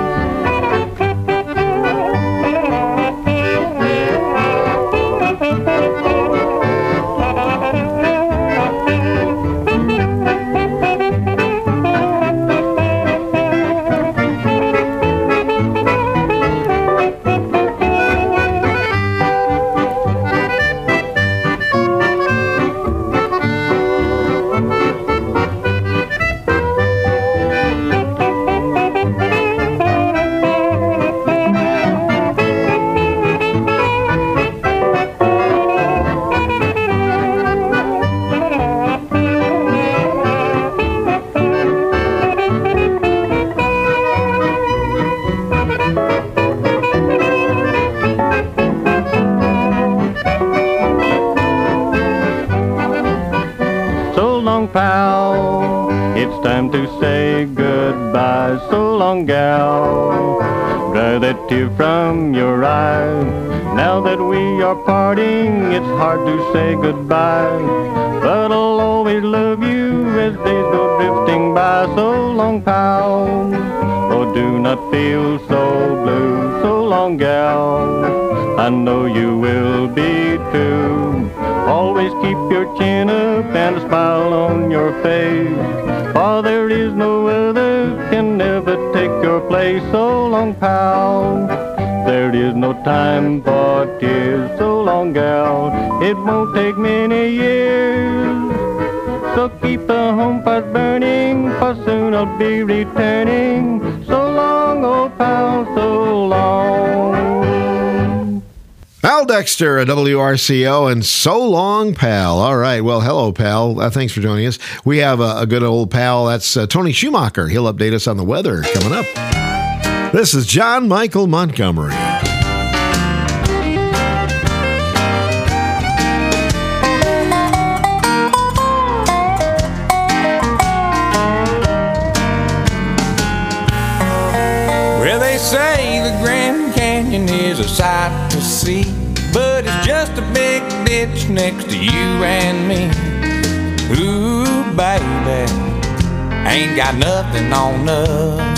Pal, it's time to say goodbye. So long, gal, dry that tear from your eye. Now that we are parting, it's hard to say goodbye, but I'll always love you as days go drifting by. So long, pal, oh, do not feel so blue. So long, gal, I know you will be true. Always keep your chin up and a smile on your face, for there is no other can ever take your place. So long, pal, there is no time for tears. So long, gal, it won't take many years. So keep the home fires burning, for soon I'll be returning. So long, old pal, so long. Al Dexter at W R C O and So Long, Pal. All right. Well, hello, pal. Uh, thanks for joining us. We have a, a good old pal. That's uh, Tony Schumacher. He'll update us on the weather coming up. This is John Michael Montgomery. Well, they say the Grand Canyon is a sight to see, but it's just a big ditch next to you and me. Ooh, baby, ain't got nothing on us.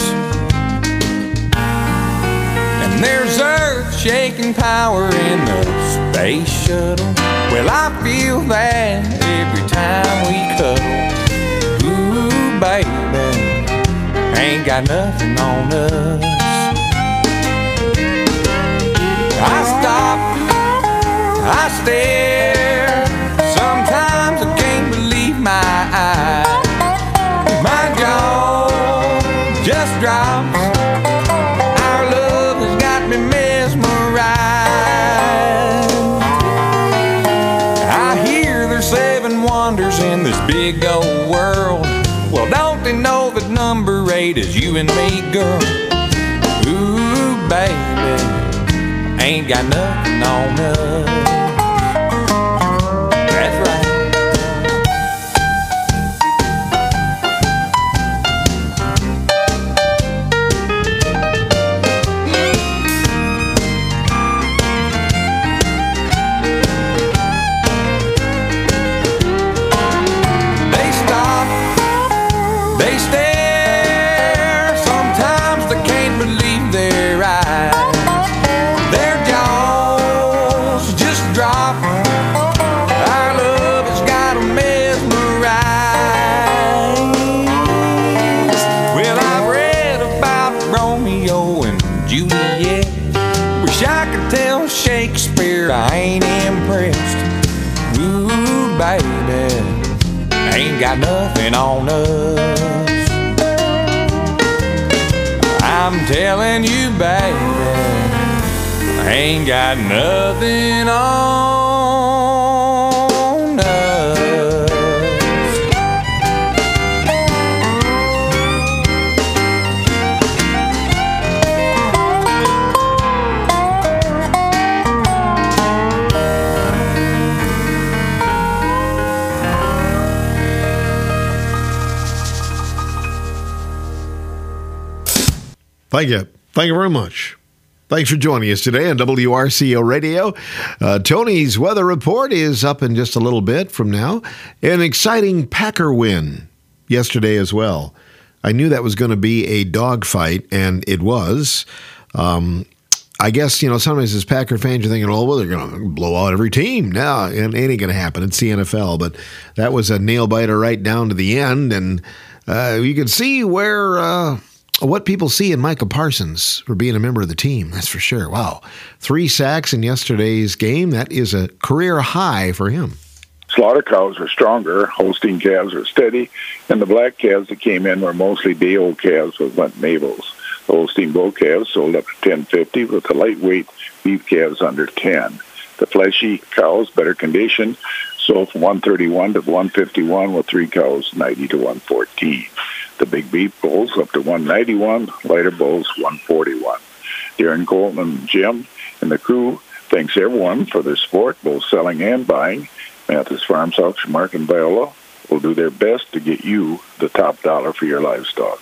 And there's earth-shaking power in the space shuttle. Well, I feel that every time we cuddle. Ooh, baby, ain't got nothing on us. I stop, I stare, sometimes I can't believe my eyes. My jaw just drops, our love has got me mesmerized. I hear there's seven wonders in this big old world. Well, don't they know that number eight is you and me, girl? Ooh, baby, ain't got nothing on us. Juliet. Wish I could tell Shakespeare I ain't impressed. Ooh, baby, ain't got nothing on us. I'm telling you, baby, ain't got nothing on us. Thank you. Thank you very much. Thanks for joining us today on W R C O Radio. Uh, Tony's weather report is up in just a little bit from now. An exciting Packer win yesterday as well. I knew that was going to be a dogfight, and it was. Um, I guess, you know, sometimes as Packer fans, you're thinking, oh, well, they're going to blow out every team. No, it ain't going to happen. It's the N F L. But that was a nail-biter right down to the end, and uh, you could see where... Uh, what people see in Micah Parsons for being a member of the team, that's for sure. Wow. Three sacks in yesterday's game. That is a career high for him. Slaughter cows are stronger. Holstein calves are steady. And the black calves that came in were mostly day-old calves with went Mabels. The Holstein bull calves sold up to ten fifty with the lightweight beef calves under ten. The fleshy cows, better condition, sold from one thirty-one to one fifty-one with three cows ninety to one fourteen. The big beef bulls up to one ninety-one, lighter bulls one forty-one. Darren Colton and Jim and the crew thanks everyone for their support, both selling and buying. Mathis Farms Auction Mark and Viola will do their best to get you the top dollar for your livestock.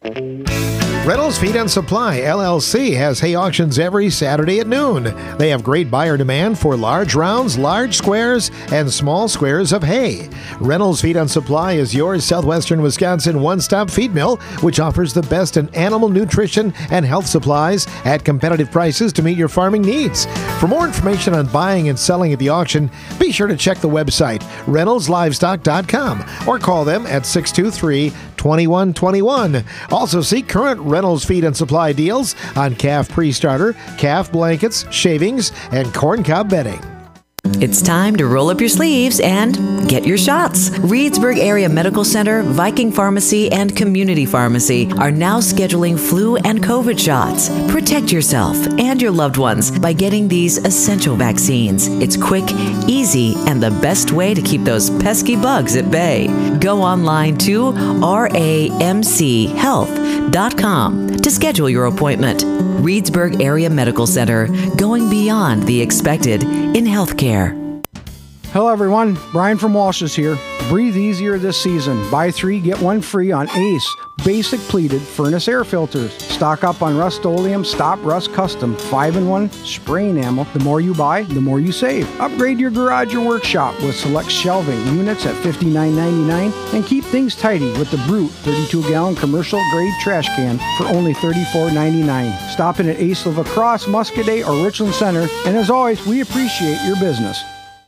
Reynolds Feed and Supply, L L C, has hay auctions every Saturday at noon. They have great buyer demand for large rounds, large squares, and small squares of hay. Reynolds Feed and Supply is your southwestern Wisconsin one-stop feed mill, which offers the best in animal nutrition and health supplies at competitive prices to meet your farming needs. For more information on buying and selling at the auction, be sure to check the website, reynolds livestock dot com, or call them at six two three, two one two one. Also see current Reynolds Feed and Supply deals on calf pre-starter, calf blankets, shavings, and corncob bedding. It's time to roll up your sleeves and get your shots. Reedsburg Area Medical Center, Viking Pharmacy, and Community Pharmacy are now scheduling flu and COVID shots. Protect yourself and your loved ones by getting these essential vaccines. It's quick, easy, and the best way to keep those pesky bugs at bay. Go online to R A M C health dot com to schedule your appointment. Reedsburg Area Medical Center, going beyond the expected in healthcare. Hello everyone, Brian from Walsh's here. Breathe easier this season. Buy three, get one free on Ace Basic Pleated Furnace Air Filters. Stock up on Rust-Oleum Stop Rust Custom five in one spray enamel. The more you buy, the more you save. Upgrade your garage or workshop with select shelving units at fifty-nine ninety-nine and keep things tidy with the Brute thirty-two gallon commercial grade trash can for only thirty-four ninety-nine. Stop in at Ace La Crosse, Muscadet, or Richland Center, and as always, we appreciate your business.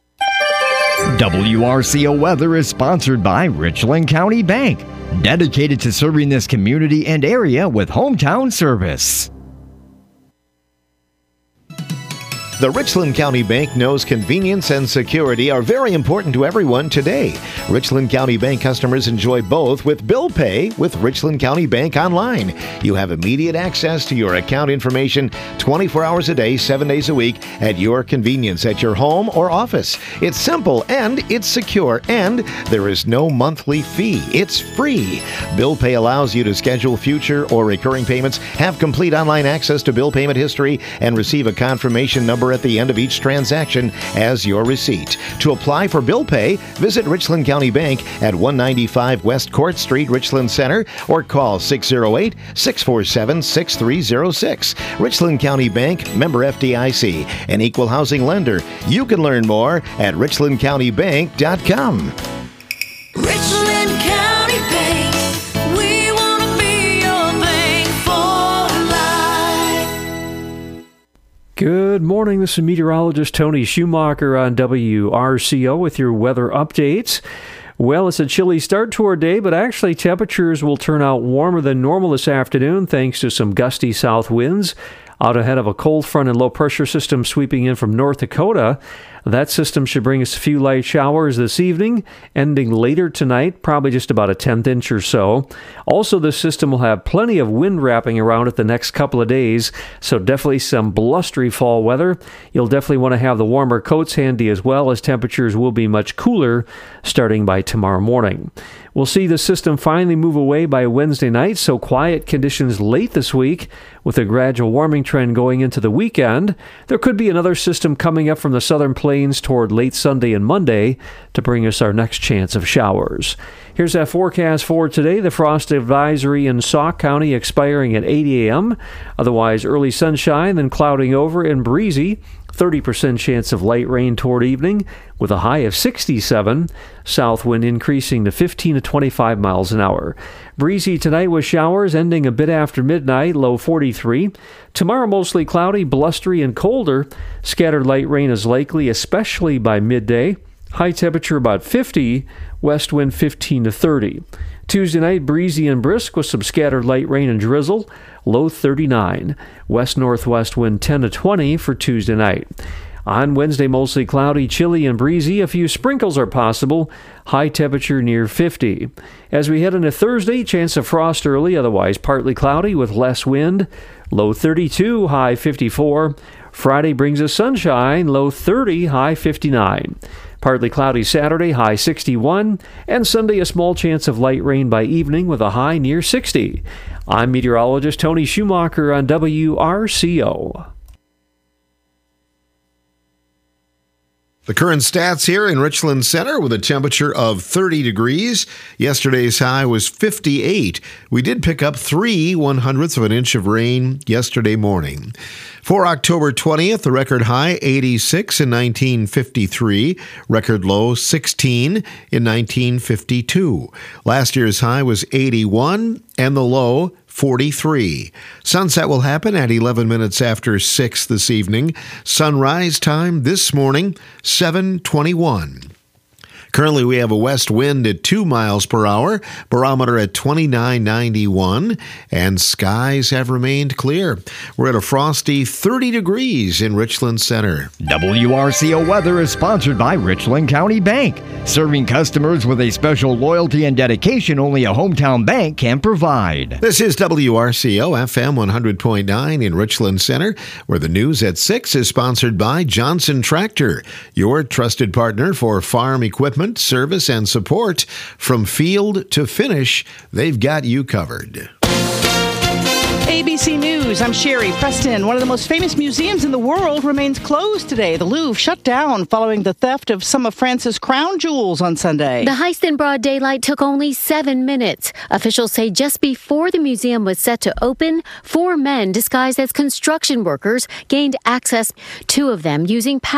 W R C O Weather is sponsored by Richland County Bank, dedicated to serving this community and area with hometown service. The Richland County Bank knows convenience and security are very important to everyone today. Richland County Bank customers enjoy both with bill pay with Richland County Bank Online. You have immediate access to your account information twenty-four hours a day, seven days a week at your convenience at your home or office. It's simple and it's secure, and there is no monthly fee. It's free. Bill pay allows you to schedule future or recurring payments, have complete online access to bill payment history, and receive a confirmation number at the end of each transaction as your receipt. To apply for bill pay, visit Richland County Bank at one ninety-five West Court Street, Richland Center, or call six oh eight, six four seven, six three oh six. Richland County Bank, member F D I C, an equal housing lender. You can learn more at richland county bank dot com. Richland County Bank, we want to be your bank for life. Good morning. This is meteorologist Tony Schumacher on W R C O with your weather updates. Well, it's a chilly start to our day, but actually temperatures will turn out warmer than normal this afternoon thanks to some gusty south winds. out ahead of a cold front and low pressure system sweeping in from North Dakota. That system should bring us a few light showers this evening, ending later tonight, probably just about a tenth inch or so. Also, this system will have plenty of wind wrapping around it the next couple of days, so definitely some blustery fall weather. You'll definitely want to have the warmer coats handy as well, as temperatures will be much cooler starting by tomorrow morning. We'll see the system finally move away by Wednesday night, so quiet conditions late this week with a gradual warming trend going into the weekend. There could be another system coming up from the southern plains toward late Sunday and Monday to bring us our next chance of showers. Here's that forecast for today. The frost advisory in Sauk County expiring at eight a.m. Otherwise, early sunshine, then clouding over and breezy. thirty percent chance of light rain toward evening with a high of sixty-seven. South wind increasing to fifteen to twenty-five miles an hour. Breezy tonight with showers ending a bit after midnight, low forty-three. Tomorrow mostly cloudy, blustery, and colder. Scattered light rain is likely, especially by midday. High temperature about fifty, west wind fifteen to thirty. Tuesday night, breezy and brisk with some scattered light rain and drizzle, low thirty-nine. West-northwest wind ten to twenty for Tuesday night. On Wednesday, mostly cloudy, chilly, and breezy. A few sprinkles are possible. High temperature near fifty. As we head into Thursday, chance of frost early, otherwise partly cloudy with less wind. Low thirty-two, high fifty-four. Friday brings us sunshine, low thirty, high fifty-nine. Partly cloudy Saturday, high sixty-one, and Sunday a small chance of light rain by evening with a high near sixty. I'm meteorologist Tony Schumacher on W R C O. The current stats here in Richland Center with a temperature of thirty degrees. Yesterday's high was fifty-eight. We did pick up three one hundredths of an inch of rain yesterday morning. For October twentieth, the record high eighty-six in nineteen fifty-three, record low sixteen in nineteen fifty-two. Last year's high was eighty-one and the low forty-three. Sunset will happen at eleven minutes after six this evening. Sunrise time this morning, seven twenty-one. Currently, we have a west wind at two miles per hour, barometer at twenty-nine ninety-one, and skies have remained clear. We're at a frosty thirty degrees in Richland Center. W R C O weather is sponsored by Richland County Bank, serving customers with a special loyalty and dedication only a hometown bank can provide. This is W R C O F M one hundred point nine in Richland Center, where the news at six is sponsored by Johnson Tractor, your trusted partner for farm equipment, service, and support. From field to finish, they've got you covered. A B C News, I'm Sherry Preston. One of the most famous museums in the world remains closed today. The Louvre shut down following the theft of some of France's crown jewels on Sunday. The heist in broad daylight took only seven minutes. Officials say just before the museum was set to open, four men disguised as construction workers gained access, two of them using power.